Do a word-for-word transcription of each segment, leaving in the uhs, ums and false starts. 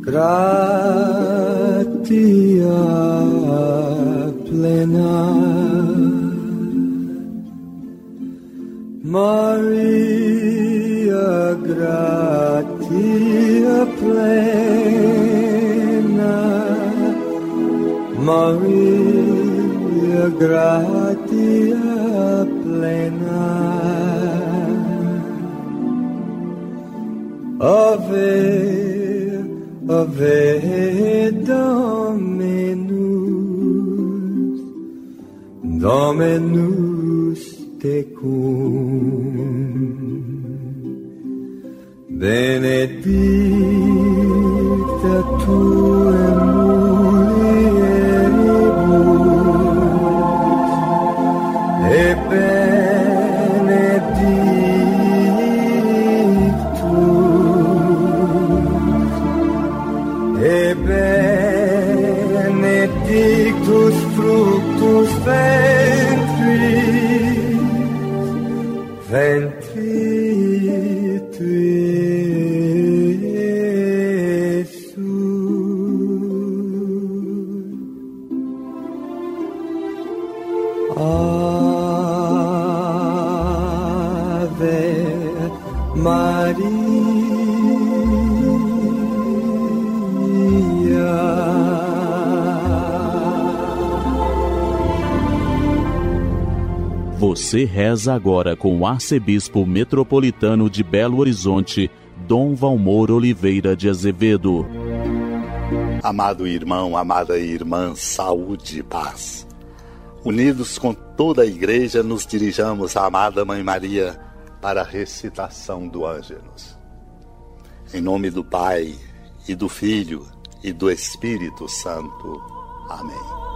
gratia plena, Maria, gratia plena, Maria, gratia plena, Ave, Ave Dominus, Dominus tecum, benedicta tu in mulieribus, e benedictus, e benedictus fructus ventris, ventris tui, Jesus. Ave Maria. Você reza agora com o arcebispo metropolitano de Belo Horizonte, Dom Valmor Oliveira de Azevedo. Amado irmão, amada irmã, saúde e paz. Unidos com toda a igreja, nos dirijamos à amada Mãe Maria para a recitação do Ângelus. Em nome do Pai, e do Filho, e do Espírito Santo. Amém.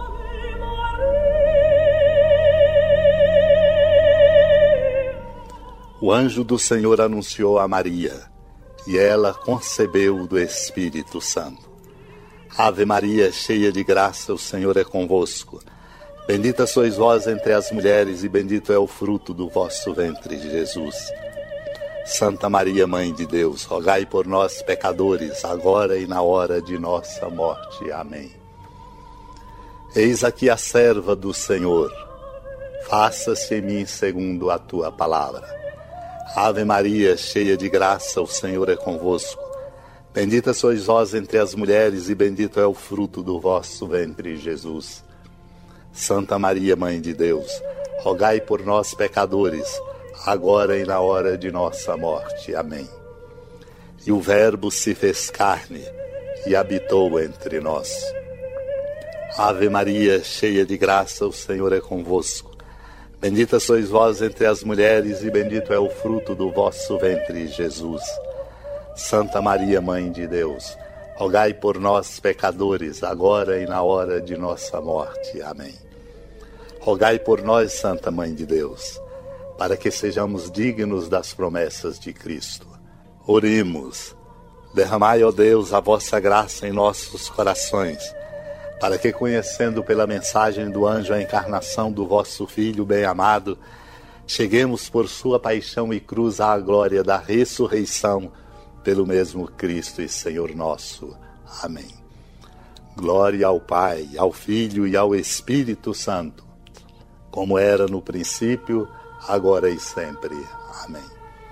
O anjo do Senhor anunciou a Maria, e ela concebeu do Espírito Santo. Ave Maria, cheia de graça, o Senhor é convosco. Bendita sois vós entre as mulheres, e bendito é o fruto do vosso ventre, Jesus. Santa Maria, Mãe de Deus, rogai por nós, pecadores, agora e na hora de nossa morte. Amém. Eis aqui a serva do Senhor. Faça-se em mim segundo a tua palavra. Ave Maria, cheia de graça, o Senhor é convosco. Bendita sois vós entre as mulheres, e bendito é o fruto do vosso ventre, Jesus. Santa Maria, Mãe de Deus, rogai por nós, pecadores, agora e na hora de nossa morte. Amém. E o Verbo se fez carne e habitou entre nós. Ave Maria, cheia de graça, o Senhor é convosco. Bendita sois vós entre as mulheres, e bendito é o fruto do vosso ventre, Jesus. Santa Maria, Mãe de Deus, rogai por nós, pecadores, agora e na hora de nossa morte. Amém. Rogai por nós, Santa Mãe de Deus, para que sejamos dignos das promessas de Cristo. Oremos. Derramai, ó Deus, a vossa graça em nossos corações, para que, conhecendo pela mensagem do anjo a encarnação do vosso Filho bem-amado, cheguemos por sua paixão e cruz à glória da ressurreição, pelo mesmo Cristo e Senhor nosso. Amém. Glória ao Pai, ao Filho e ao Espírito Santo, como era no princípio, agora e sempre. Amém.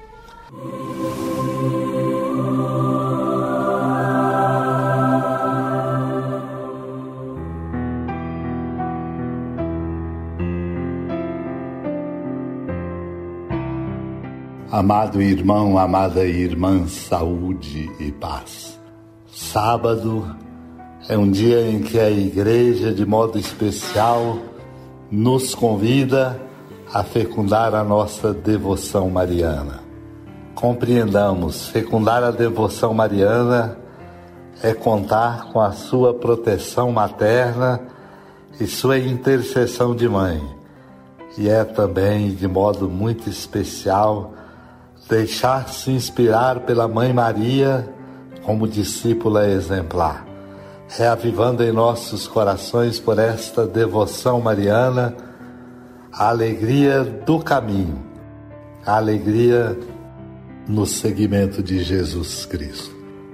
Amado irmão, amada irmã, saúde e paz. Sábado é um dia em que a Igreja, de modo especial, nos convida a fecundar a nossa devoção mariana. Compreendamos, fecundar a devoção mariana é contar com a sua proteção materna e sua intercessão de mãe. E é também, de modo muito especial, deixar-se inspirar pela Mãe Maria como discípula exemplar, reavivando em nossos corações por esta devoção mariana a alegria do caminho, a alegria no seguimento de Jesus Cristo.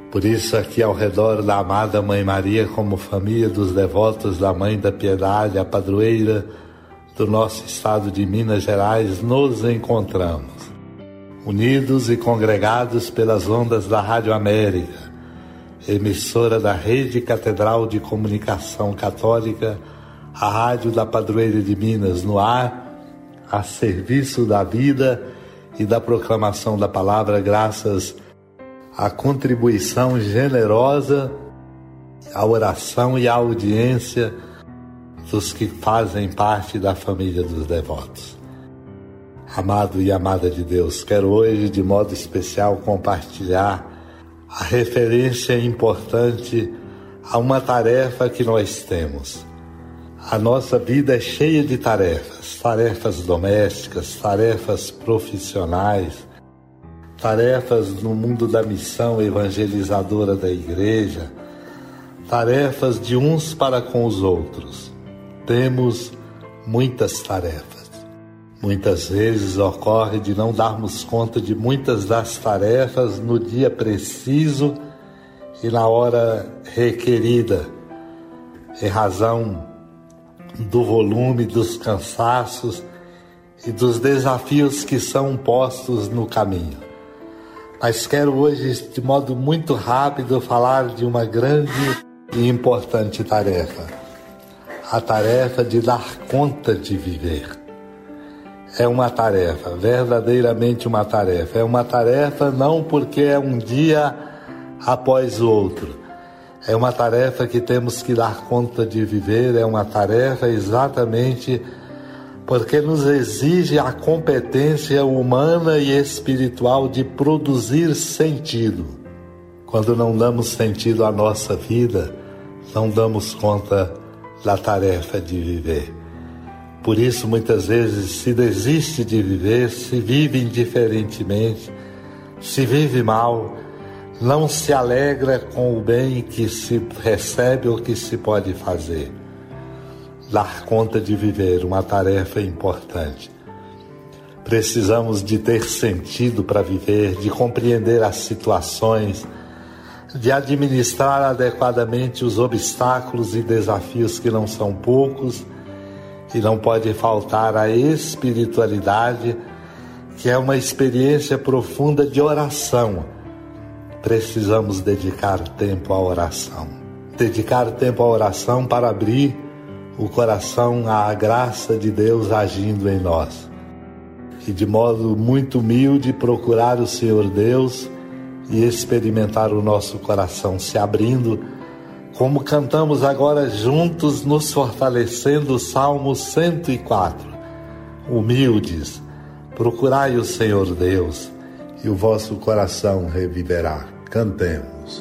Por isso, aqui ao redor da amada Mãe Maria, como família dos devotos da Mãe da Piedade, a padroeira do nosso estado de Minas Gerais, nos encontramos, unidos e congregados pelas ondas da Rádio América, emissora da Rede Catedral de Comunicação Católica, a Rádio da Padroeira de Minas, no ar, a serviço da vida e da proclamação da palavra, graças à contribuição generosa, à oração e à audiência dos que fazem parte da família dos devotos. Amado e amada de Deus, quero hoje, de modo especial, compartilhar a referência importante a uma tarefa que nós temos. A nossa vida é cheia de tarefas, tarefas domésticas, tarefas profissionais, tarefas no mundo da missão evangelizadora da igreja, tarefas de uns para com os outros. Temos muitas tarefas. Muitas vezes ocorre de não darmos conta de muitas das tarefas no dia preciso e na hora requerida, em razão do volume, dos cansaços e dos desafios que são postos no caminho. Mas quero hoje, de modo muito rápido, falar de uma grande e importante tarefa. A tarefa de dar conta de viver. É uma tarefa, verdadeiramente uma tarefa. É uma tarefa não porque é um dia após o outro. É uma tarefa que temos que dar conta de viver. É uma tarefa exatamente porque nos exige a competência humana e espiritual de produzir sentido. Quando não damos sentido à nossa vida, não damos conta da tarefa de viver. Por isso, muitas vezes, se desiste de viver, se vive indiferentemente, se vive mal, não se alegra com o bem que se recebe ou que se pode fazer. Dar conta de viver, uma tarefa importante. Precisamos de ter sentido para viver, de compreender as situações, de administrar adequadamente os obstáculos e desafios que não são poucos, e não pode faltar a espiritualidade, que é uma experiência profunda de oração. Precisamos dedicar tempo à oração. Dedicar tempo à oração para abrir o coração à graça de Deus agindo em nós. E de modo muito humilde procurar o Senhor Deus e experimentar o nosso coração se abrindo, como cantamos agora juntos, nos fortalecendo o Salmo cento e quatro. Humildes, procurai o Senhor Deus, e o vosso coração reviverá. Cantemos.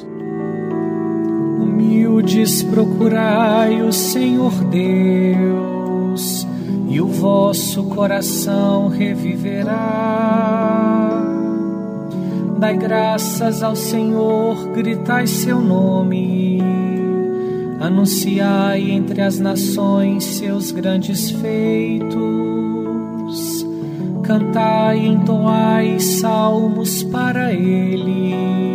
Humildes, procurai o Senhor Deus, e o vosso coração reviverá. Dai graças ao Senhor, gritai seu nome, anunciai entre as nações seus grandes feitos, cantai e entoai salmos para ele,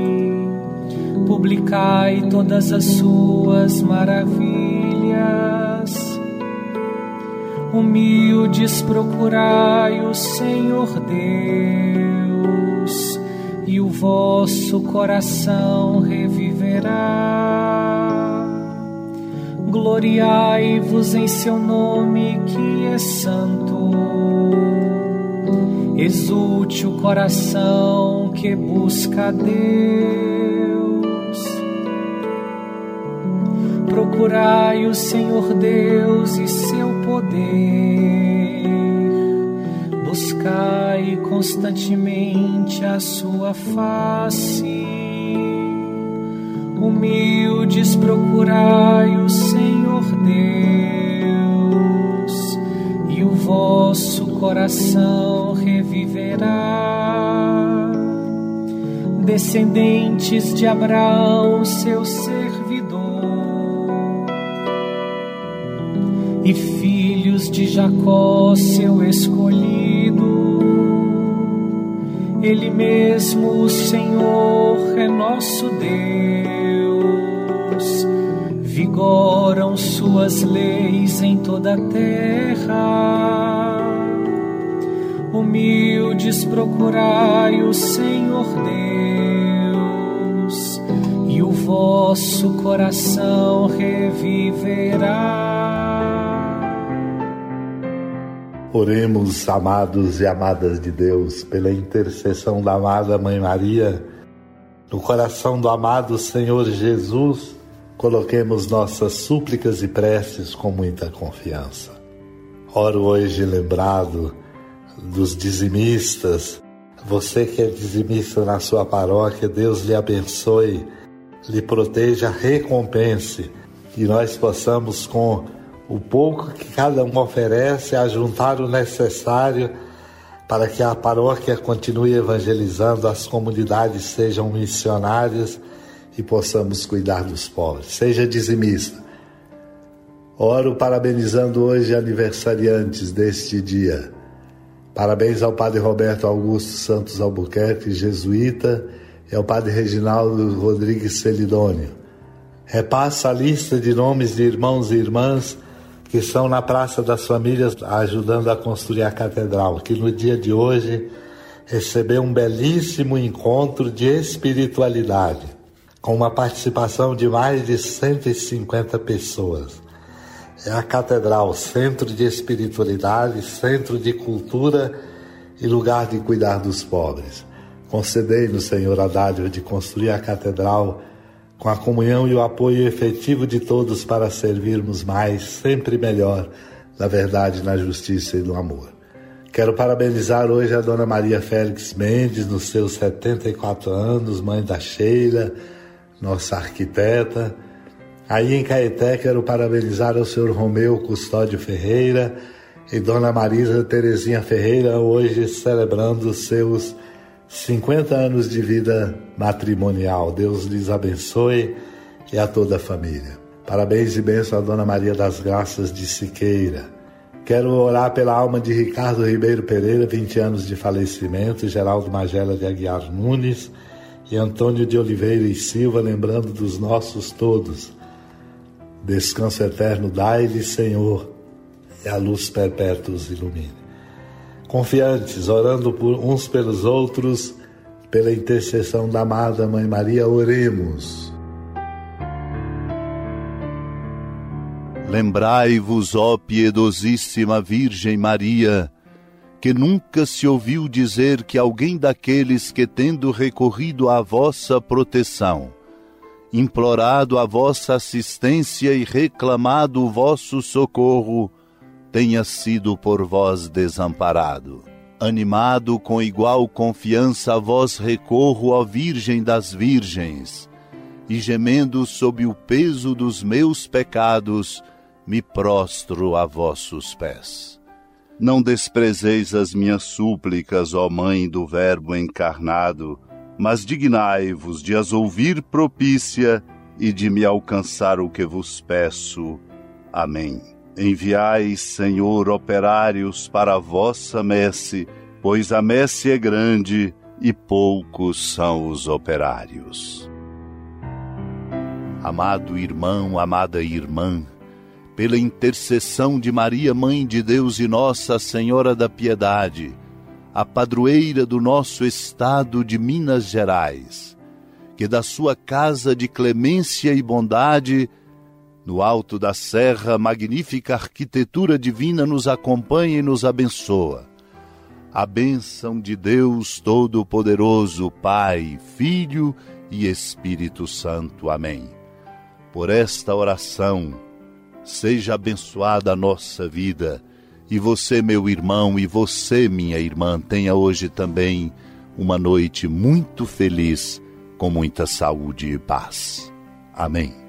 publicai todas as suas maravilhas. Humildes, procurai o Senhor Deus, e o vosso coração reviverá. Gloriai-vos em seu nome que é santo. Exulte o coração que busca a Deus. Procurai o Senhor Deus e seu poder. Buscai constantemente a sua face. Humildes, procurai o Senhor Deus, e o vosso coração reviverá. Descendentes de Abraão, seu servidor, e filhos de Jacó, seu escolhido, Ele mesmo, o Senhor, é nosso Deus. Vigoram suas leis em toda a terra. Humildes procurai o Senhor Deus, e o vosso coração reviverá. Oremos, amados e amadas de Deus, pela intercessão da amada Mãe Maria, no coração do amado Senhor Jesus, coloquemos nossas súplicas e preces com muita confiança. Oro hoje lembrado dos dizimistas. Você que é dizimista na sua paróquia, Deus lhe abençoe, lhe proteja, recompense, e nós possamos, com o pouco que cada um oferece, ajuntar o necessário para que a paróquia continue evangelizando, as comunidades sejam missionárias e possamos cuidar dos pobres. Seja dizimista. Oro parabenizando hoje aniversariantes deste dia. Parabéns ao Padre Roberto Augusto Santos Albuquerque, jesuíta, e ao Padre Reginaldo Rodrigues Celidônio. Repassa a lista de nomes de irmãos e irmãs que estão na Praça das Famílias ajudando a construir a catedral, que no dia de hoje recebeu um belíssimo encontro de espiritualidade, com uma participação de mais de cento e cinquenta pessoas. É a catedral, centro de espiritualidade, centro de cultura e lugar de cuidar dos pobres. Concedei-nos, Senhor, a dádiva de construir a catedral com a comunhão e o apoio efetivo de todos para servirmos mais, sempre melhor, na verdade, na justiça e no amor. Quero parabenizar hoje a Dona Maria Félix Mendes, nos seus setenta e quatro anos, mãe da Sheila, nossa arquiteta. Aí em Caeté, quero parabenizar o senhor Romeu Custódio Ferreira e Dona Marisa Terezinha Ferreira, hoje celebrando os seus cinquenta anos de vida matrimonial. Deus lhes abençoe e a toda a família. Parabéns e bênção a Dona Maria das Graças de Siqueira. Quero orar pela alma de Ricardo Ribeiro Pereira, vinte anos de falecimento, Geraldo Magela de Aguiar Nunes e Antônio de Oliveira e Silva, lembrando dos nossos todos. Descanso eterno dai-lhe, Senhor, e a luz perpétua os ilumine. Confiantes, orando por uns pelos outros, pela intercessão da amada Mãe Maria, oremos. Lembrai-vos, ó piedosíssima Virgem Maria, que nunca se ouviu dizer que alguém daqueles que, tendo recorrido à vossa proteção, implorado a vossa assistência e reclamado o vosso socorro, tenha sido por vós desamparado. Animado com igual confiança a vós recorro, ó Virgem das Virgens, e gemendo sob o peso dos meus pecados, me prostro a vossos pés. Não desprezeis as minhas súplicas, ó Mãe do Verbo encarnado, mas dignai-vos de as ouvir propícia e de me alcançar o que vos peço. Amém. Enviai, Senhor, operários para a vossa messe, pois a messe é grande e poucos são os operários. Amado irmão, amada irmã, pela intercessão de Maria, Mãe de Deus e Nossa Senhora da Piedade, a padroeira do nosso estado de Minas Gerais, que da sua casa de clemência e bondade, no alto da serra, magnífica arquitetura divina nos acompanha e nos abençoa. A bênção de Deus Todo-Poderoso, Pai, Filho e Espírito Santo. Amém. Por esta oração, seja abençoada a nossa vida, e você, meu irmão, e você, minha irmã, tenha hoje também uma noite muito feliz, com muita saúde e paz. Amém.